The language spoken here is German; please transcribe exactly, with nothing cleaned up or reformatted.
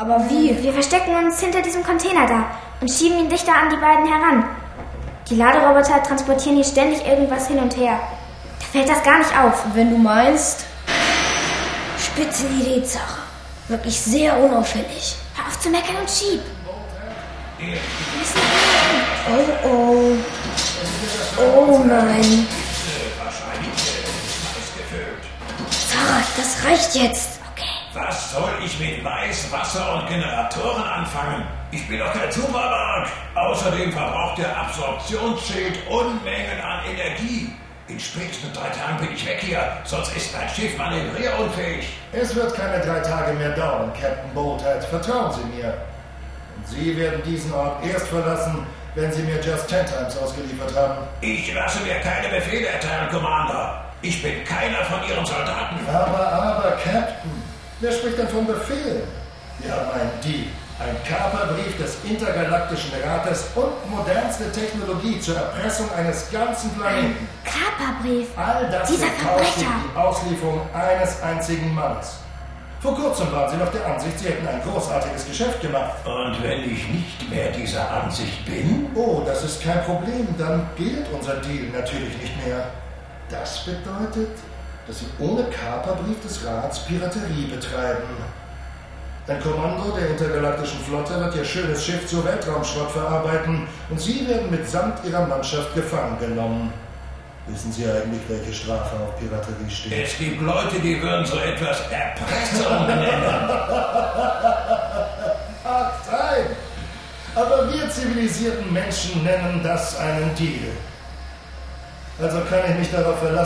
Aber wie? Wir verstecken uns hinter diesem Container da und schieben ihn dichter an die beiden heran. Die Laderoboter transportieren hier ständig irgendwas hin und her. Da fällt das gar nicht auf. Wenn du meinst... Spitzenidee, Zara. Wirklich sehr unauffällig. Hör auf zu meckern und schieb. Wir müssen Oh, oh. Oh nein. Zara, das reicht jetzt. Okay. Was soll ich mit Mais, Wasser und Generatoren anfangen? Ich bin doch kein Supermarkt. Außerdem verbraucht der Absorptionsschild Unmengen an Energie. In spätestens drei Tagen bin ich weg hier, sonst ist mein Schiff manövrierunfähig. Es wird keine drei Tage mehr dauern, Captain Boltheit. Vertrauen Sie mir. Und Sie werden diesen Ort erst verlassen, wenn Sie mir Just Ten Times ausgeliefert haben. Ich lasse mir keine Befehle erteilen, Commander. Ich bin keiner von Ihren Soldaten. Aber, aber, Captain, wer spricht denn von Befehlen? Wir haben einen Deal. Ein Kaperbrief des Intergalaktischen Rates und modernste Technologie zur Erpressung eines ganzen Planeten. Kaperbrief. All das Dieser getauscht gegen Verbrecher. die Auslieferung eines einzigen Mannes. Vor kurzem waren Sie noch der Ansicht, Sie hätten ein großartiges Geschäft gemacht. Und wenn ich nicht mehr dieser Ansicht bin? Oh, das ist kein Problem. Dann gilt unser Deal natürlich nicht mehr. Das bedeutet, dass Sie ohne Kaperbrief des Rats Piraterie betreiben. Ein Kommando der intergalaktischen Flotte wird Ihr schönes Schiff zu Weltraumschrott verarbeiten und Sie werden mitsamt Ihrer Mannschaft gefangen genommen. Wissen Sie eigentlich, welche Strafe auf Piraterie steht? Es gibt Leute, die würden so etwas Erpressung nennen. Ach nein! Aber wir zivilisierten Menschen nennen das einen Deal. Also kann ich mich darauf verlassen,